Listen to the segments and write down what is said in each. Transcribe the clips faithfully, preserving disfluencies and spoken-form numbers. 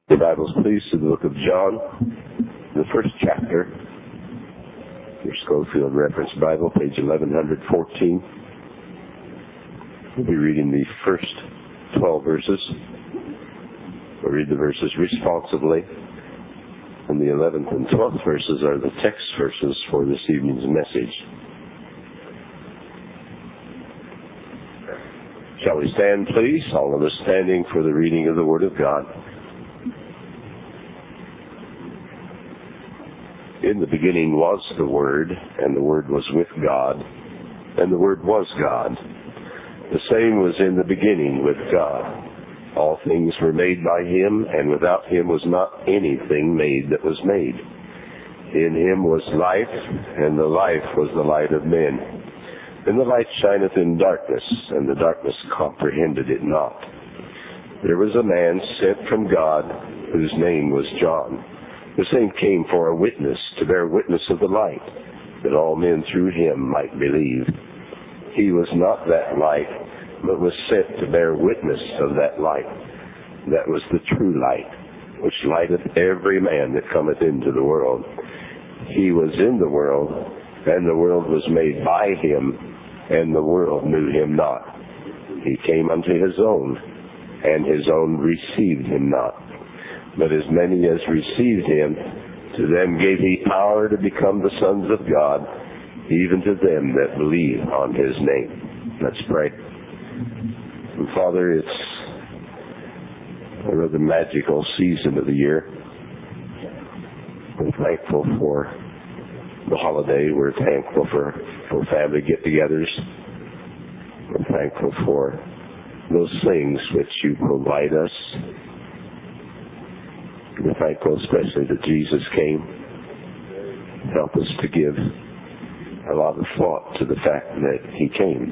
Your Bibles, please, to the book of John, the first chapter. Your Schofield Reference Bible, page eleven fourteen. We'll be reading the first twelve verses. We'll read the verses responsively. And the eleventh and twelfth verses are the text verses for this evening's message. Shall we stand, please? All of us standing for the reading of the Word of God. In the beginning was the Word, and the Word was with God, and the Word was God. The same was in the beginning with God. All things were made by Him, and without Him was not anything made that was made. In Him was life, and the life was the light of men. And the light shineth in darkness, and the darkness comprehended it not. There was a man sent from God, whose name was John. The same came for a witness, to bear witness of the light, that all men through him might believe. He was not that light, but was sent to bear witness of that light. That was the true light, which lighteth every man that cometh into the world. He was in the world, and the world was made by him, and the world knew him not. He came unto his own, and his own received him not. But as many as received him, to them gave he power to become the sons of God, even to them that believe on his name. Let's pray. And Father, it's a rather magical season of the year. We're thankful for the holiday. We're thankful for, for family get-togethers. We're thankful for those things which you provide us. We're thankful especially that Jesus came. Help us to give a lot of thought to the fact that He came.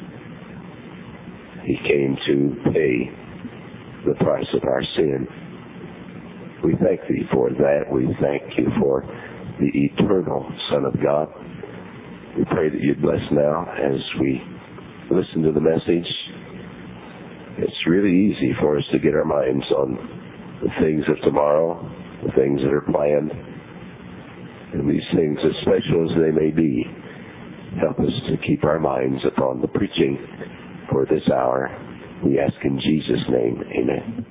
He came to pay the price of our sin. We thank Thee for that. We thank You for the eternal Son of God. We pray that You'd bless now as we listen to the message. It's really easy for us to get our minds on the things of tomorrow, the things that are planned, and these things, as special as they may be, help us to keep our minds upon the preaching for this hour. We ask in Jesus' name, amen.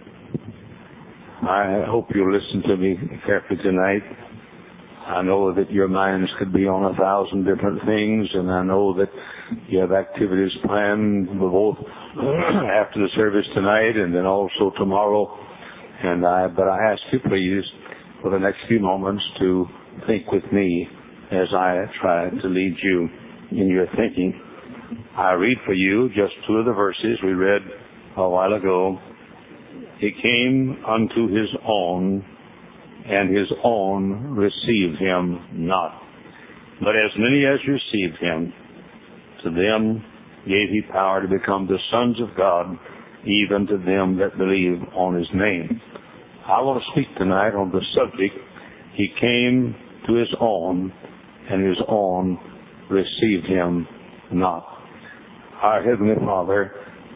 I hope you'll listen to me carefully tonight. I know that your minds could be on a thousand different things, and I know that you have activities planned both after the service tonight and then also tomorrow. And I, but I ask you, please, for the next few moments to think with me as I try to lead you in your thinking. I read for you just two of the verses we read a while ago. He came unto his own, and his own received him not. But as many as received him, to them gave he power to become the sons of God, even to them that believe on his name. I want to speak tonight on the subject, He came to his own, and his own received him not. Our Heavenly Father,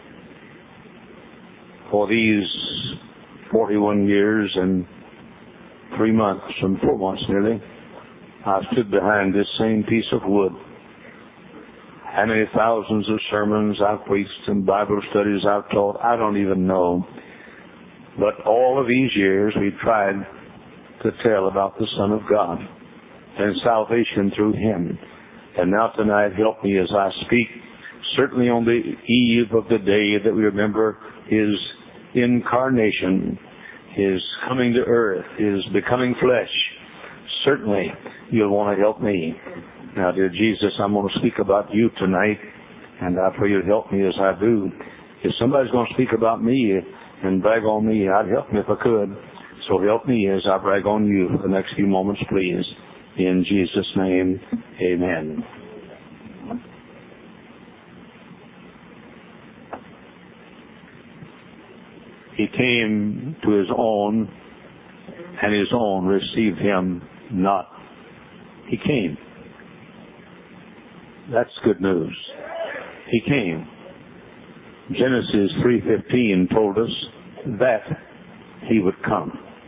for these forty-one years and three months and four months nearly, I've stood behind this same piece of wood. How many thousands of sermons I've preached and Bible studies I've taught, I don't even know. But all of these years we've tried to tell about the Son of God and salvation through Him. And now tonight, help me as I speak, certainly on the eve of the day that we remember His incarnation, His coming to earth, His becoming flesh. Certainly, you'll want to help me. Now, dear Jesus, I'm going to speak about You tonight, and I pray You'll help me as I do. If somebody's going to speak about me and brag on me, I'd help me if I could. So help me as I brag on You for the next few moments, please. In Jesus' name, amen. He came to his own, and his own received him not. He came. That's good news. He came. Genesis three fifteen told us that he would come.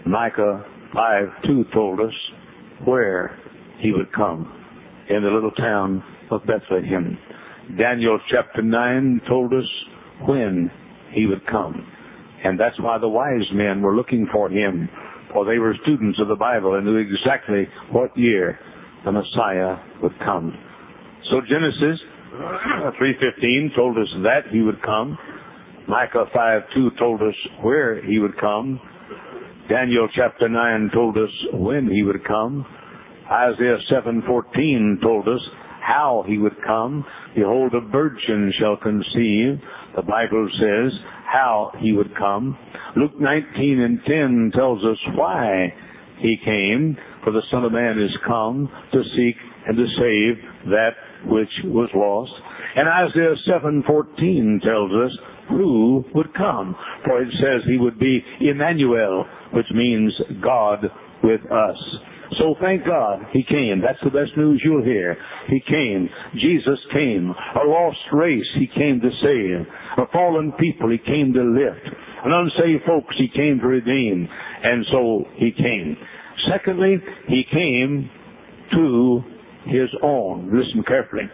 Micah five two told us where he would come, in the little town of Bethlehem. Daniel chapter nine told us when he would come. And that's why the wise men were looking for him, for they were students of the Bible and knew exactly what year the Messiah would come. So Genesis three fifteen told us that he would come. Micah five two told us where he would come. Daniel chapter nine told us when he would come. Isaiah seven fourteen told us how he would come. Behold, a virgin shall conceive. The Bible says how he would come. Luke nineteen and ten tells us why he came. For the Son of Man is come to seek and to save that which was lost. And Isaiah seven fourteen tells us who would come. For it says he would be Emmanuel, which means God with us. So thank God he came. That's the best news you'll hear. He came. Jesus came. A lost race he came to save. A fallen people he came to lift. An unsaved folks he came to redeem. And so he came. Secondly, he came to his own. Listen carefully.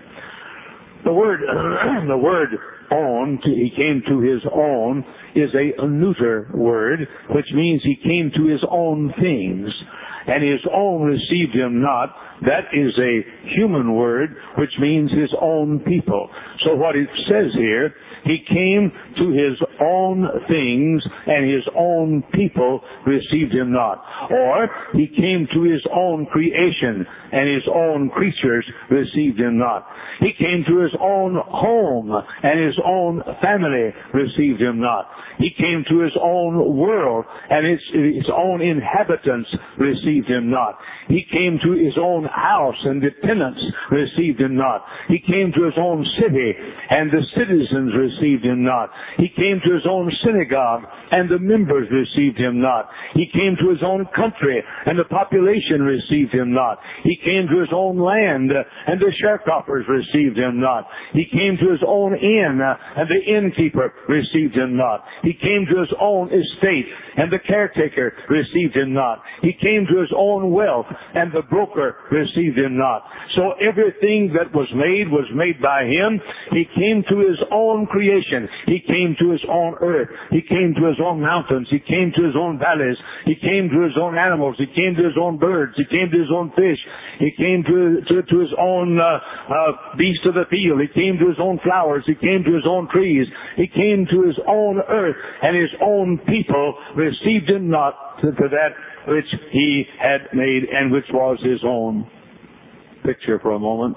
The word, the word own, to, he came to his own, is a neuter word, which means he came to his own things. And his own received him not. That is a human word, which means his own people. So what it says here, he came to his own things, and his own people received him not. Or, he came to his own creation, and his own creatures received him not. He came to his own home, and his own family received him not. He came to his own world, and his, his own inhabitants received him not. He came to his own house, and the tenants received him not. He came to his own city, and the citizens received him not. He came to his own synagogue, and the members received him not. He came to his own country, and the population received him not. He came to his own land, and the sharecroppers received him not. He came to his own inn, and the innkeeper received him not. He came to his own estate, and the caretaker received him not. He came to his own wealth, and the broker received him not. So everything that was made was made by him. He came to his own creation. He came to his own earth. He came to his own mountains. He came to his own valleys. He came to his own animals. He came to his own birds. He came to his own fish. He came to, to, to his own uh, uh, beast of the field. He came to his own flowers. He came to his own trees. He came to his own earth, and his own people received him not to, to that which he had made and which was his own. Picture for a moment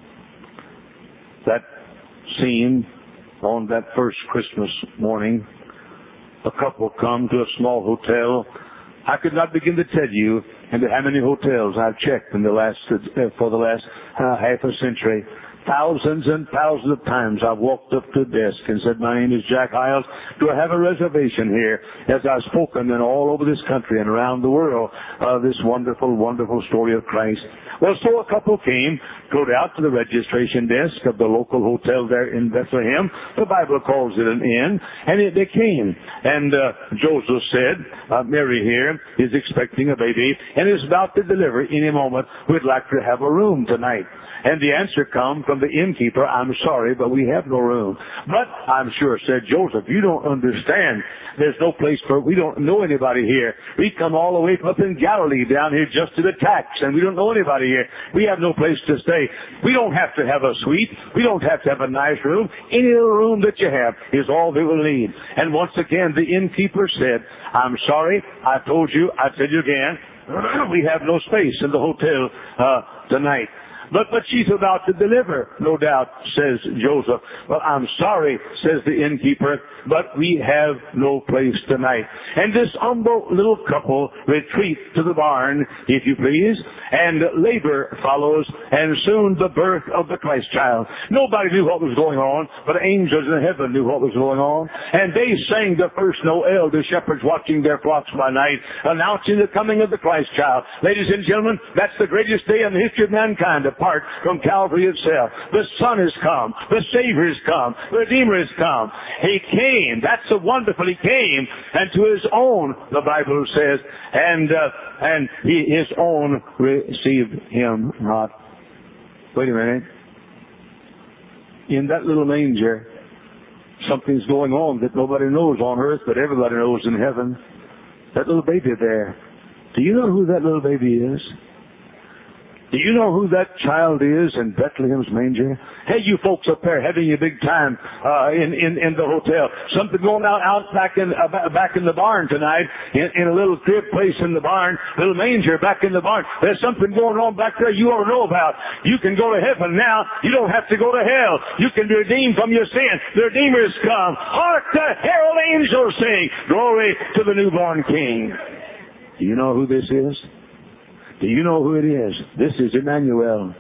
that scene on that first Christmas morning. A couple come to a small hotel. I could not begin to tell you into how many hotels I've checked in the last uh, for the last uh, half a century. Thousands and thousands of times I've walked up to the desk and said, "My name is Jack Hyles. Do I have a reservation here?" As I've spoken and all over this country and around the world of uh, this wonderful, wonderful story of Christ. Well, so a couple came, go out to the registration desk of the local hotel there in Bethlehem. The Bible calls it an inn. And it, they came. And uh, Joseph said, uh, Mary here is expecting a baby and is about to deliver any moment. We'd like to have a room tonight. And the answer come from the innkeeper, "I'm sorry, but we have no room." "But," I'm sure, said Joseph, "you don't understand. There's no place for, we don't know anybody here. We come all the way from up in Galilee down here just to the tax, and we don't know anybody here. We have no place to stay. We don't have to have a suite. We don't have to have a nice room. Any little room that you have is all they will need." And once again, the innkeeper said, "I'm sorry, I told you, I tell you again, we have no space in the hotel uh, tonight." But, but she's about to deliver, no doubt, says Joseph. "Well, I'm sorry," says the innkeeper, "but we have no place tonight." And this humble little couple retreat to the barn, if you please, and labor follows, and soon the birth of the Christ child. Nobody knew what was going on, but angels in heaven knew what was going on. And they sang the first Noel, the shepherds watching their flocks by night, announcing the coming of the Christ child. Ladies and gentlemen, that's the greatest day in the history of mankind, to apart from Calvary itself. The Son has come. The Savior has come. The Redeemer has come. He came. That's so wonderful. He came, and to His own, the Bible says, and uh, and he, His own received Him not. Wait a minute. In that little manger, something's going on that nobody knows on earth, but everybody knows in heaven. That little baby there. Do you know who that little baby is? Do you know who that child is in Bethlehem's manger? Hey, you folks up there having a big time uh, in, in in the hotel. Something going out out back in uh, back in the barn tonight, in, in a little crib place in the barn, little manger back in the barn. There's something going on back there you ought to know about. You can go to heaven now. You don't have to go to hell. You can be redeemed from your sin. The Redeemer has come. Hark, the herald angels sing, glory to the newborn King. Do you know who this is? Do you know who it is? This is Emmanuel.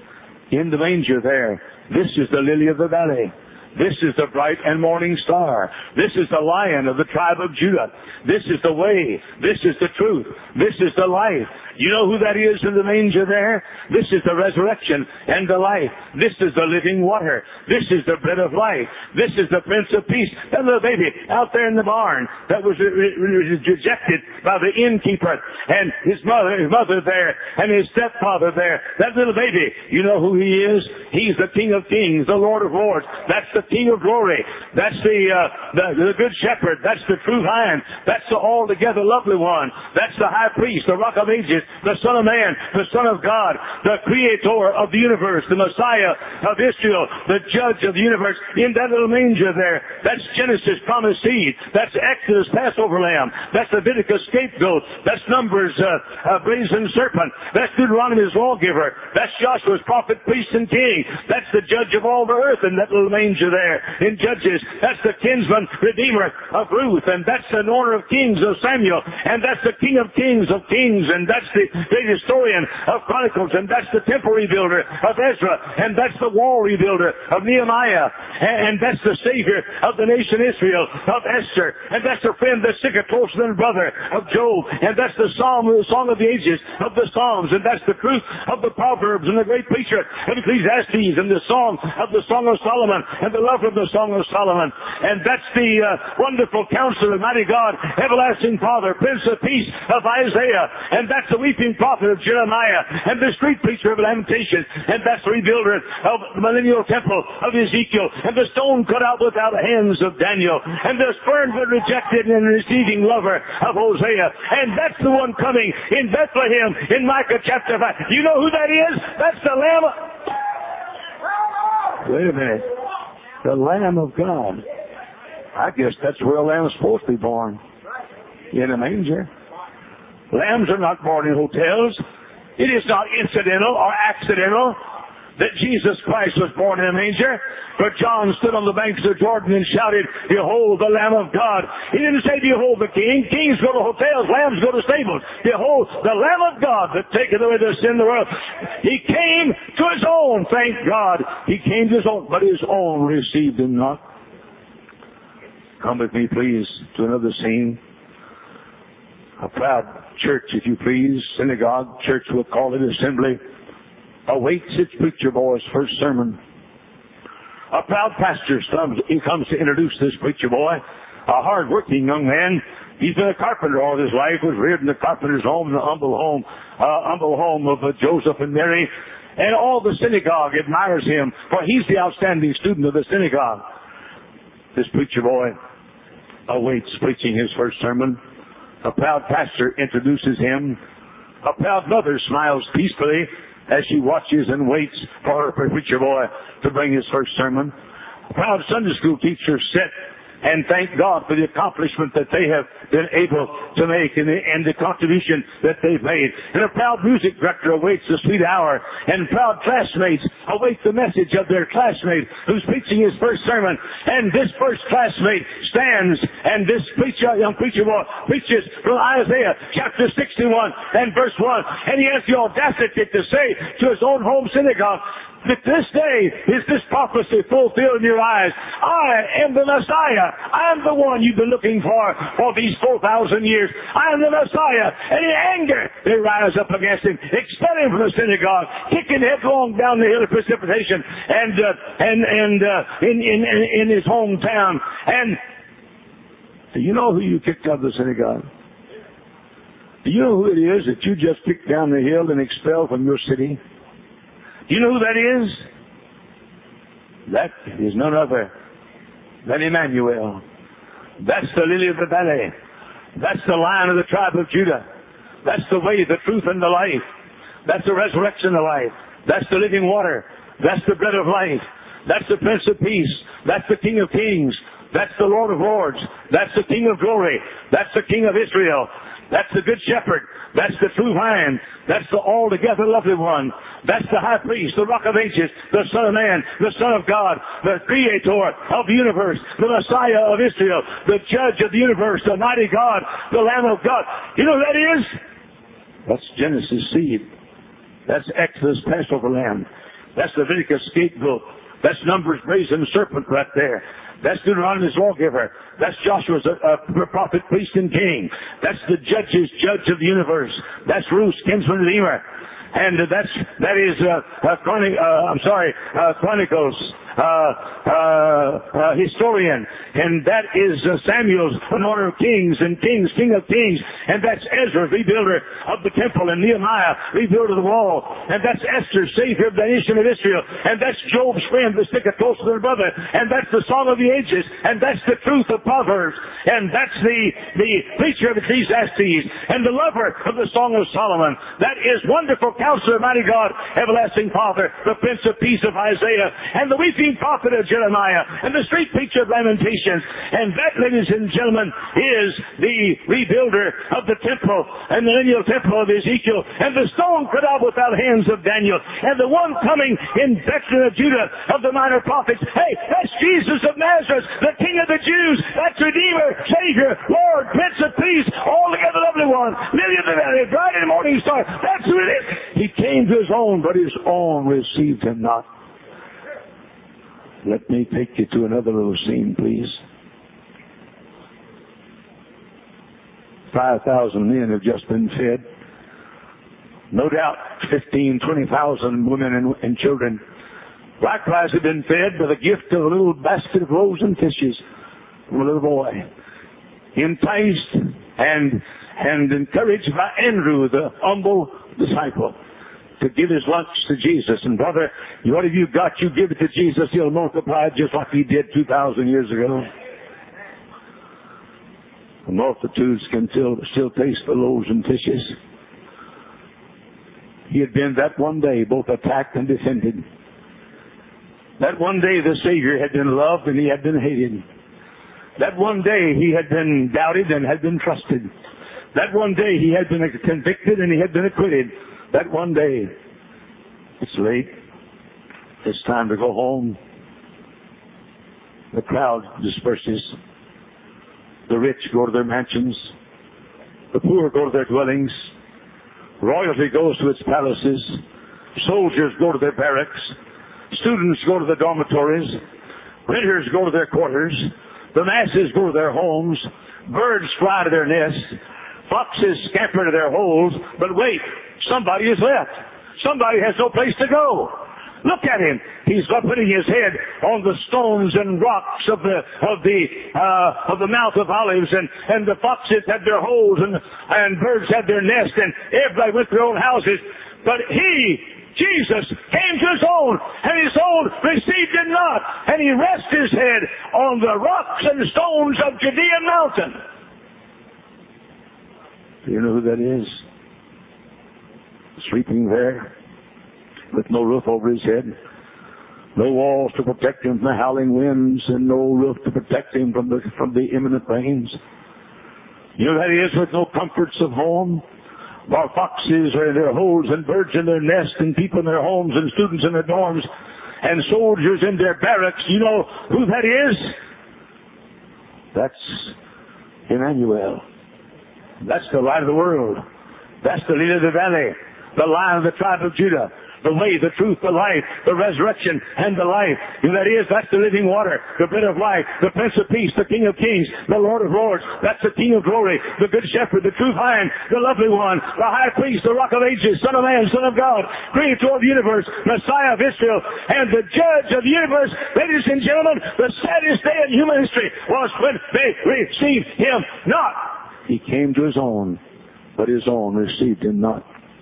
In the manger there. This is the lily of the valley. This is the bright and morning star. This is the Lion of the tribe of Judah. This is the way. This is the truth. This is the life. You know who that is in the manger there? This is the resurrection and the life. This is the living water. This is the bread of life. This is the Prince of Peace. That little baby out there in the barn that was rejected by the innkeeper and his mother, his mother there and his stepfather there. That little baby, you know who he is? He's the King of Kings, the Lord of Lords. That's the King of Glory. That's the, uh, the, the Good Shepherd. That's the true Lion. That's the altogether lovely one. That's the High Priest, the Rock of Ages, the Son of Man, the Son of God, the Creator of the universe, the Messiah of Israel, the Judge of the universe. In that little manger there, that's Genesis, promised seed. That's Exodus, Passover lamb. That's Leviticus, scapegoat. That's Numbers, uh, uh, brazen serpent. That's Deuteronomy's lawgiver. That's Joshua's prophet, priest, and king. That's the Judge of all the earth in that little manger there. In Judges, that's the kinsman, redeemer of Ruth, and that's the anointer of kings of Samuel, and that's the King of kings of kings, and that's the great historian of Chronicles, and that's the temple rebuilder of Ezra, and that's the wall rebuilder of Nehemiah, and, and that's the Savior of the nation Israel, of Esther, and that's the friend that's sicker, closer than brother of Job, and that's the Psalm, the Song of the Ages of the Psalms, and that's the truth of the Proverbs, and the great preacher of Ecclesiastes, and the song of the Song of Solomon, and the love of the Song of Solomon, and that's the uh, wonderful Counselor, mighty God, everlasting Father, Prince of Peace of Isaiah, and that's the weeping prophet of Jeremiah, and the street preacher of Lamentations, and that's the rebuilder of the millennial temple of Ezekiel, and the stone cut out without hands of Daniel, and the spurned but rejected and receiving lover of Hosea, and that's the one coming in Bethlehem in Micah chapter five. You know who that is? That's the Lamb of... Wait a minute. The Lamb of God. I guess that's where a lamb's supposed to be born. In a manger. Lambs are not born in hotels. It is not incidental or accidental that Jesus Christ was born in a manger. For John stood on the banks of Jordan and shouted, "Behold the Lamb of God." He didn't say, "Behold the King." Kings go to hotels, lambs go to stables. Behold the Lamb of God that taketh away the sin of the world. He came to His own, thank God. He came to His own, but His own received Him not. Come with me, please, to another scene. A proud church, if you please, synagogue, church, we'll call it, assembly, awaits its preacher boy's first sermon. A proud pastor comes, he comes to introduce this preacher boy, a hard-working young man. He's been a carpenter all his life, was reared in the carpenter's home, the humble home, uh, humble home of uh, Joseph and Mary. And all the synagogue admires him, for he's the outstanding student of the synagogue. This preacher boy awaits preaching his first sermon. A proud pastor introduces him. A proud mother smiles peacefully as she watches and waits for her preacher boy to bring his first sermon. A proud Sunday school teacher sit and thank God for the accomplishment that they have been able to make and the, and the contribution that they've made. And a proud music director awaits the sweet hour, and proud classmates await the message of their classmate who's preaching his first sermon. And this first classmate stands, and this preacher, young preacher boy, preaches from Isaiah chapter sixty-one and verse one. And he has the audacity to say to his own home synagogue, that this day is this prophecy fulfilled in your eyes. I am the Messiah. I am the one you've been looking for for these four thousand years. I am the Messiah. And in anger, they rise up against him, expel him from the synagogue, kick him headlong down the hill of precipitation, and uh, and and uh, in, in in his hometown. And do you know who you kicked out of the synagogue? Do you know who it is that you just kicked down the hill and expelled from your city? Do you know who that is? That is none other than Emmanuel. That's the lily of the valley. That's the Lion of the tribe of Judah. That's the way, the truth, and the life. That's the resurrection of life. That's the living water. That's the bread of life. That's the Prince of Peace. That's the King of Kings. That's the Lord of Lords. That's the King of Glory. That's the King of Israel. That's the Good Shepherd. That's the true Vine. That's the altogether lovely one. That's the High Priest, the Rock of Ages, the Son of Man, the Son of God, the Creator of the universe, the Messiah of Israel, the Judge of the universe, the mighty God, the Lamb of God. You know who that is? That's Genesis seed. That's Exodus Passover lamb. That's Leviticus scapegoat. That's Numbers brazen serpent right there. That's Deuteronomy's lawgiver. That's Joshua's uh, uh, prophet, priest, and king. That's the judge's judge of the universe. That's Ruth's kinsman redeemer. And uh, that's, that is, uh, uh, Chronic, uh, I'm sorry, uh, Chronicles, uh, uh, uh, historian. And that is uh, Samuel's anointer of kings and kings, king of kings. And that's Ezra, rebuilder of the temple, and Nehemiah, rebuilder of the wall. And that's Esther, savior of the nation of Israel. And that's Job's friend, the sticker closer than a brother. And that's the song of the ages. And that's the truth of Proverbs. And that's the, the preacher of Ecclesiastes. And the lover of the Song of Solomon. That is wonderful Counselor, mighty God, everlasting Father, the Prince of Peace of Isaiah, and the weeping prophet of Jeremiah, and the street preacher of Lamentations. And that, ladies and gentlemen, is the rebuilder of the temple, and the lineal temple of Ezekiel, and the stone cut out without hands of Daniel, and the one coming in Bethlehem of Judah of the minor prophets. Hey, that's Jesus of Nazareth, the King of the Jews. That's Redeemer, Savior, Lord, Prince of Peace, altogether lovely one, Lily of the Valley, bright and morning star. That's who it is. He came to his own, but his own received him not. Let me take you to another little scene, please. Five thousand men have just been fed. No doubt fifteen, twenty thousand women and, and children likewise have been fed with a gift of a little basket of loaves and fishes from a little boy. Enticed and, and encouraged by Andrew, the humble disciple, to give his lunch to Jesus. And brother, what have you got? You give it to Jesus, he'll multiply it just like he did two thousand years ago. The multitudes can still, still taste the loaves and fishes. He had been that one day both attacked and defended. That one day the Savior had been loved and he had been hated. That one day he had been doubted and had been trusted. That one day he had been convicted and he had been acquitted. That one day, it's late. It's time to go home. The crowd disperses. The rich go to their mansions. The poor go to their dwellings. Royalty goes to its palaces. Soldiers go to their barracks. Students go to the dormitories. Renters go to their quarters. The masses go to their homes. Birds fly to their nests. Foxes scamper to their holes. But wait, somebody is left. Somebody has no place to go. Look at him. He's putting his head on the stones and rocks of the of the uh, of the Mount of Olives, and and the foxes had their holes, and and birds had their nest, and everybody went to their own houses. But he, Jesus, came to his own, and his own received him not, and he rested his head on the rocks and stones of Judean mountain. Do you know who that is? Sleeping there with no roof over his head, no walls to protect him from the howling winds, and no roof to protect him from the from the imminent rains. You know who that is, with no comforts of home, while foxes are in their holes, and birds in their nests, and people in their homes, and students in their dorms, and soldiers in their barracks. You know who that is? That's Emmanuel. That's the light of the world. That's the lily of the valley, the Lion of the tribe of Judah. the way, the truth, the life, the resurrection, and the life. And that is, that's the living water, the bread of life, the Prince of Peace, the King of Kings, the Lord of Lords. That's the King of Glory, the Good Shepherd, the True Vine, the Lovely One, the High Priest, the Rock of Ages, Son of Man, Son of God, Creator of the universe, Messiah of Israel, and the Judge of the universe. Ladies and gentlemen, the saddest day in human history was when they received Him not. He came to His own, but His own received Him not.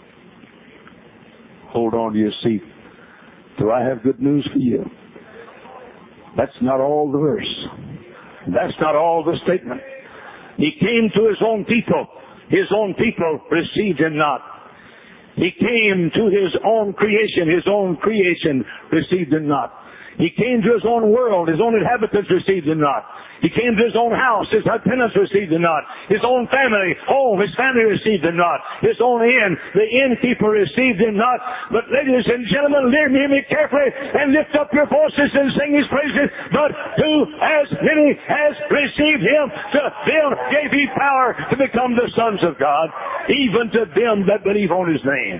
Hold on to your seat, for I have good news for you. That's not all the verse. That's not all the statement. He came to His own people. His own people received Him not. He came to His own creation. His own creation received Him not. He came to His own world. His own inhabitants received Him not. He came to His own house. His tenants received Him not. His own family, home, His family received Him not. His own inn, the innkeeper received Him not. But ladies and gentlemen, hear me carefully and lift up your voices and sing His praises. But who, as many as received Him, to them gave He power to become the sons of God, even to them that believe on His name.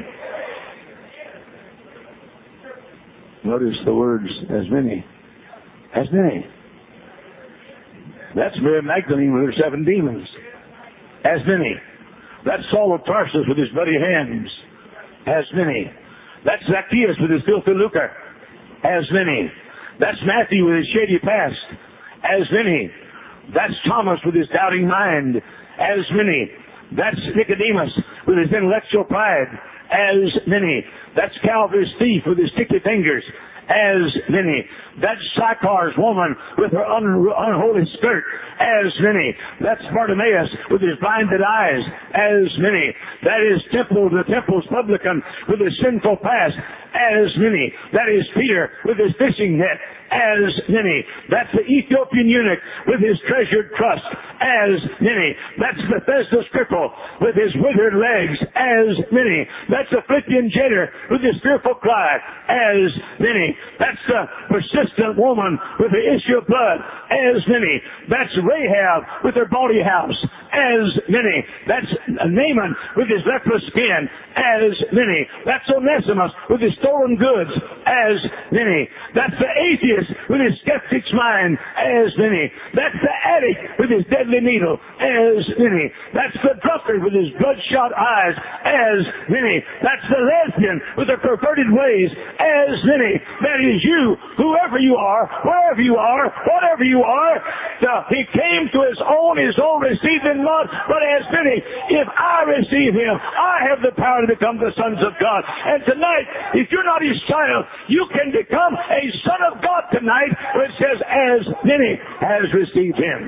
Notice the words, as many. As many. That's Mary Magdalene with her seven demons. As many. That's Saul of Tarsus with his bloody hands. As many. That's Zacchaeus with his filthy lucre. As many. That's Matthew with his shady past. As many. That's Thomas with his doubting mind. As many. That's Nicodemus with his intellectual pride. As many. That's Calvary's thief with his sticky fingers. As many. That's Sychar's woman with her un- unholy skirt. As many. That's Bartimaeus with his blinded eyes. As many. That is Temple, the temple's publican with his sinful past. As many. That is Peter with his fishing net. As many. That's the Ethiopian eunuch with his treasured trust. As many. That's Bethesda's cripple with his withered legs. As many. That's the Philippian jailer with his fearful cry. As many. That's the persistent woman with the issue of blood. As many. That's Rahab with her bawdy house. As many. That's Naaman with his leprous skin. As many. That's Onesimus with his stolen goods. As many. That's the atheist with his skeptic's mind. As many. That's the addict with his deadly needle. As many. That's the drunkard with his bloodshot eyes. As many. That's the lesbian with her perverted ways. As many. That is you, whoever you are, wherever you are, whatever you are. The, he came to His own, His own received Him not, but as many. If I receive Him, I have the power to become the sons of God. And tonight, if you're not His child, you can become a son of God tonight, where it says, as many as received Him.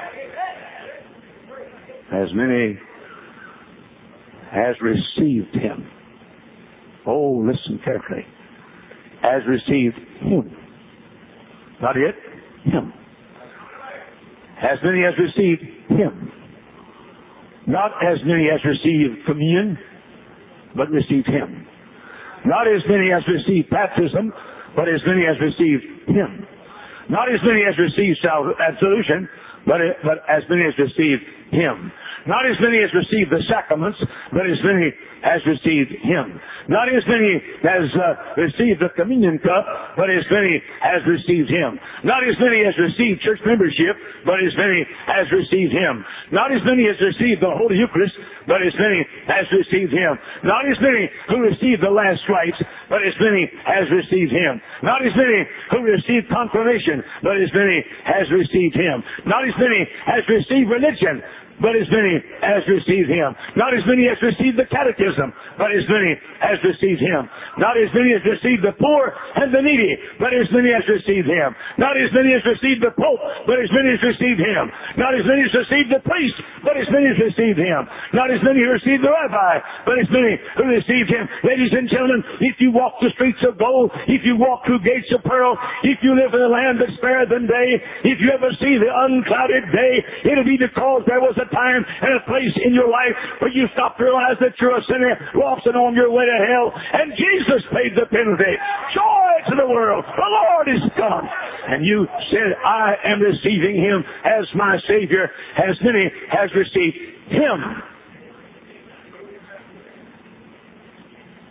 As many as received Him. Oh, listen carefully. As received Him. Not it, Him. As many as received Him. Not as many as received communion, but received Him. Not as many as received baptism, but as many as received Him. Not as many as received absolution, but, but as many as received Him. Not as many as received the sacraments, but as many as received Him. Not as many as uh, received the communion cup, but as many as received Him. Not as many as received church membership, but as many as received Him. Not as many as received the Holy Eucharist, but as many as received Him. Not as many who received the last rites, but as many as received Him. Not as many who received confirmation, but as many as received Him. Not as many as received religion, but as many as received Him. Not as many as received the catechism, but as many as received Him. Not as many as received the poor and the needy, but as many as received Him. Not as many as received the Pope, but as many as received Him. Not as many as received the priest, but as many as received Him. Not as many who received the rabbi, but as many who received Him. Ladies and gentlemen, if you walk the streets of gold, if you walk through gates of pearl, if you live in a land that's fairer than day, if you ever see the unclouded day, it'll be because there was a time and a place in your life where you stopped to realize that you're a sinner lost and on your way to hell, and Jesus paid the penalty. Joy to the world, the Lord is come. And you said, I am receiving Him as my Savior, as many has received Him.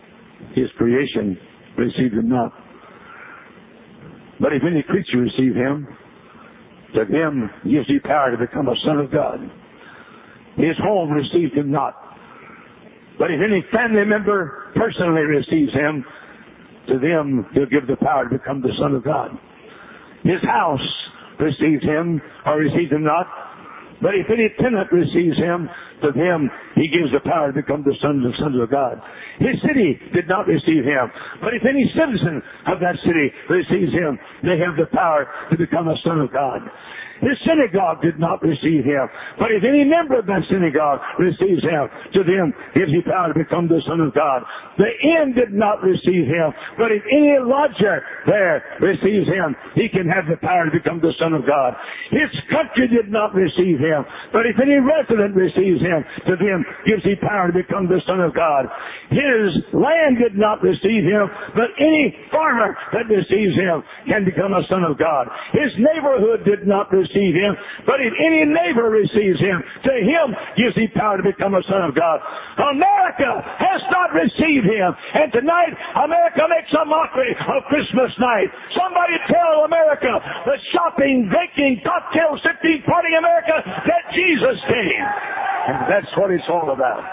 his creation received him not. But if any creature receive him, to them gives he power to become a son of God. His home received him not. But if any family member personally receives him, to them he'll give the power to become the son of God. His house receives him, or received him not. But if any tenant receives him, to them he gives the power to become the sons of sons of God. His city did not receive him. But if any citizen of that city receives him, they have the power to become a son of God. His synagogue did not receive him. But if any member of that synagogue receives him, to them gives he power to become the son of God. The inn did not receive him. But if any lodger there receives him, he can have the power to become the son of God. His country did not receive him. But if any resident receives him, to them gives he power to become the son of God. His land did not receive him. But any farmer that receives him can become a son of God. His neighborhood did not receive him, but if any neighbor receives him, to him gives he power to become a son of God. America has not received him, and tonight America makes a mockery of Christmas night. Somebody tell America, the shopping, drinking, cocktail sipping, partying America, that Jesus came. And that's what it's all about.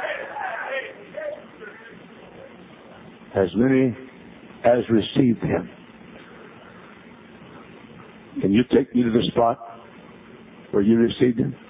As many as received him. Can you take me to the spot where you received him?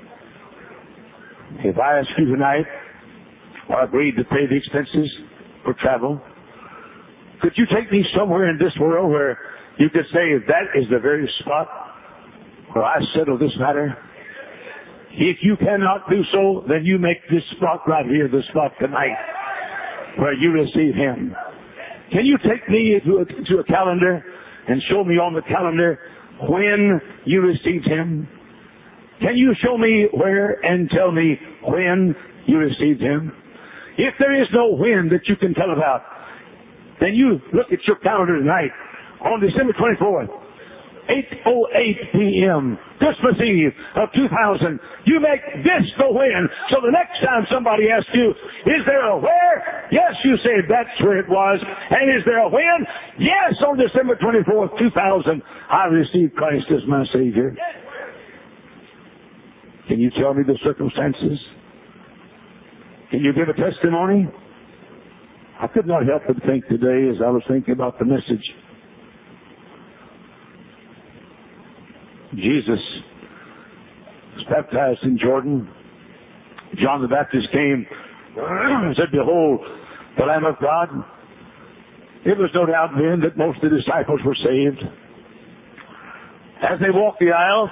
If I ask you tonight, or agreed to pay the expenses for travel, could you take me somewhere in this world where you could say that is the very spot where I settle this matter? If you cannot do so, then you make this spot right here the spot tonight where you receive him. Can you take me to a, to a calendar and show me on the calendar when you received him? Can you show me where and tell me when you received him? If there is no when that you can tell about, then you look at your calendar tonight on December twenty-fourth, eight oh eight p.m., Christmas Eve of two thousand. You make this the when. So the next time somebody asks you, is there a where? Yes, you say that's where it was. And is there a when? Yes, on December twenty-fourth, two thousand, I received Christ as my Savior. Can you tell me the circumstances? Can you give a testimony? I could not help but think today as I was thinking about the message. Jesus was baptized in Jordan. John the Baptist came and said, "Behold, the Lamb of God." It was no doubt then that most of the disciples were saved. As they walked the aisle,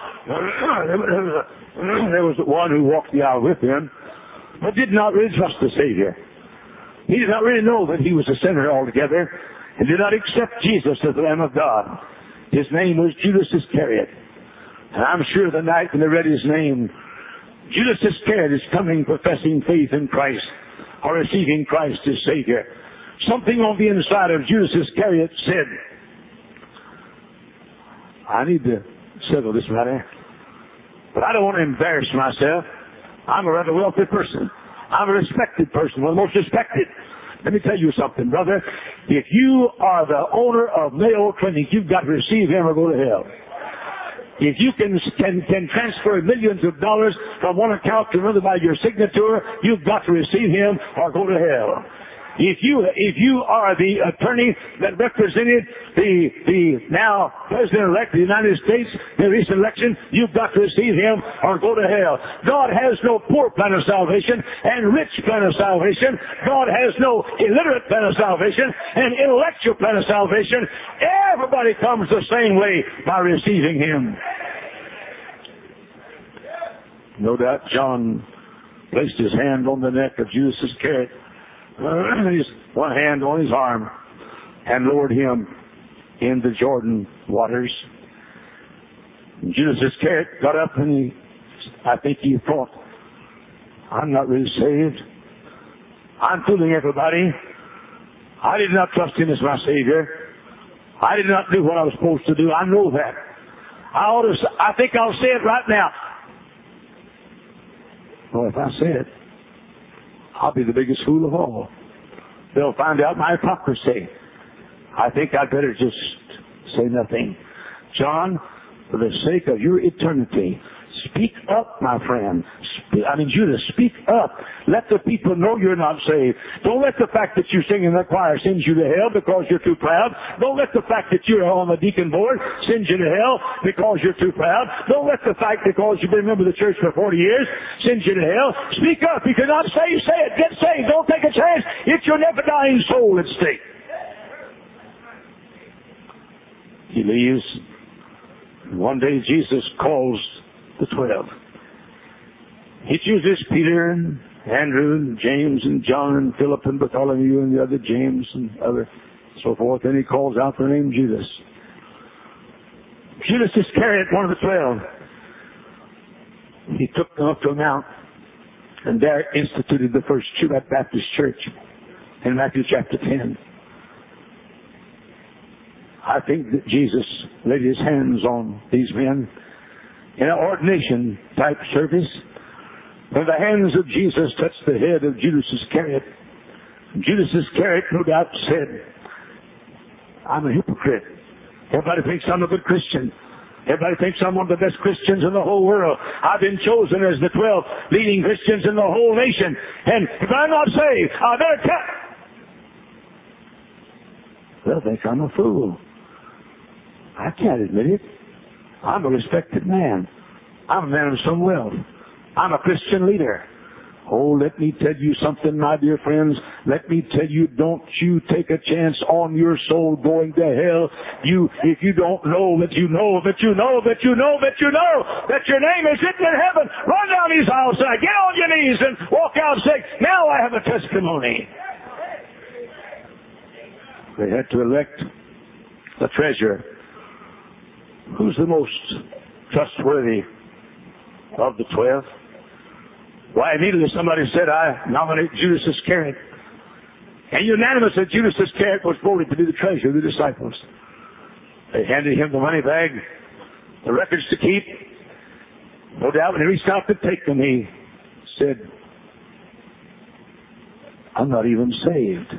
there was one who walked the aisle with him, but did not really trust the Savior. He did not really know that he was a sinner altogether, and did not accept Jesus as the Lamb of God. His name was Judas Iscariot. And I'm sure the night when they read his name, Judas Iscariot is coming professing faith in Christ, or receiving Christ as Savior. Something on the inside of Judas Iscariot said, I need to settle this matter, but I don't want to embarrass myself. I'm a rather wealthy person. I'm a respected person, one of the most respected. Let me tell you something, brother. If you are the owner of Mayo Clinic, you've got to receive him or go to hell. If you can, can can transfer millions of dollars from one account to another by your signature, you've got to receive him or go to hell. If you if you are the attorney that represented the the now President-elect of the United States in the recent election, you've got to receive him or go to hell. God has no poor plan of salvation and rich plan of salvation. God has no illiterate plan of salvation and intellectual plan of salvation. Everybody comes the same way by receiving him. No doubt John placed his hand on the neck of Judas Iscariot, uh, his one hand on his arm, and lowered him in the Jordan waters. And Judas Iscariot got up and he, I think he thought, I'm not really saved. I'm fooling everybody. I did not trust him as my Savior. I did not do what I was supposed to do. I know that. I ought to, I think I'll say it right now. Well, if I say it, I'll be the biggest fool of all. they'll find out my hypocrisy. I think I'd better just say nothing. John, for the sake of your eternity, speak up, my friend. Spe- I mean, Judas, speak up. Let the people know you're not saved. Don't let the fact that you sing in the choir send you to hell because you're too proud. Don't let the fact that you're on the deacon board send you to hell because you're too proud. Don't let the fact because you've been a member of the church for forty years send you to hell. Speak up. If you're not saved, say it. Get saved. Don't take a chance. It's your never-dying soul at stake. He leaves. One day Jesus calls the twelve. He chooses Peter and Andrew and James and John and Philip and Bartholomew and the other James and other so forth. And he calls out the name Judas. Judas Iscariot, one of the twelve. He took them up to a mount and there instituted the first Baptist church in Matthew chapter ten. I think that Jesus laid his hands on these men in an ordination type service. When the hands of Jesus touched the head of Judas Iscariot, Judas Iscariot no doubt said, I'm a hypocrite. Everybody thinks I'm a good Christian. Everybody thinks I'm one of the best Christians in the whole world. I've been chosen as the twelve leading Christians in the whole nation. And if I'm not saved, I better tell. They'll think I'm a fool. I can't admit it. I'm a respected man. I'm a man of some wealth. I'm a Christian leader. Oh, let me tell you something, my dear friends. Let me tell you, don't you take a chance on your soul going to hell. You, if you don't know that you know that you know that you know that you know that your name is written in heaven, run down these aisles and get on your knees and walk out and say, now I have a testimony. They had to elect a treasurer. Who's the most trustworthy of the twelve? Why, immediately somebody said, I nominate Judas Iscariot. And unanimous that Judas Iscariot was voted to be the treasurer of the disciples. They handed him the money bag, the records to keep. No doubt when he reached out to take them, he said, I'm not even saved.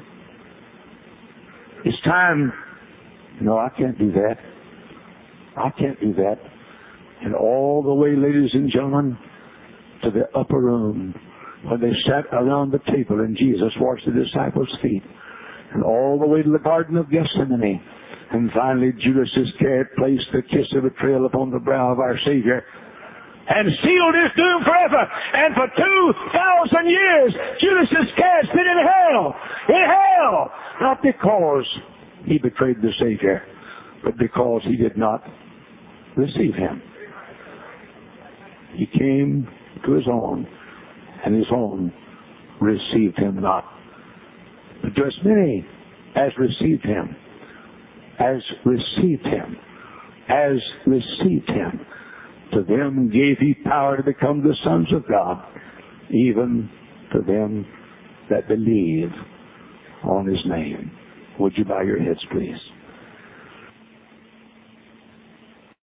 It's time. No, I can't do that. I can't do that. And all the way, ladies and gentlemen, to the upper room, when they sat around the table and Jesus washed the disciples' feet, and all the way to the Garden of Gethsemane, and finally Judas Iscariot placed the kiss of betrayal upon the brow of our Savior, and sealed his doom forever. And for two thousand years, Judas Iscariot's been in hell, in hell, not because he betrayed the Savior, but because he did not receive him. He came to his own, and his own received him not. But to as many as received him, as received him, as received him, to them gave he power to become the sons of God, even to them that believe on his name. Would you bow your heads, please?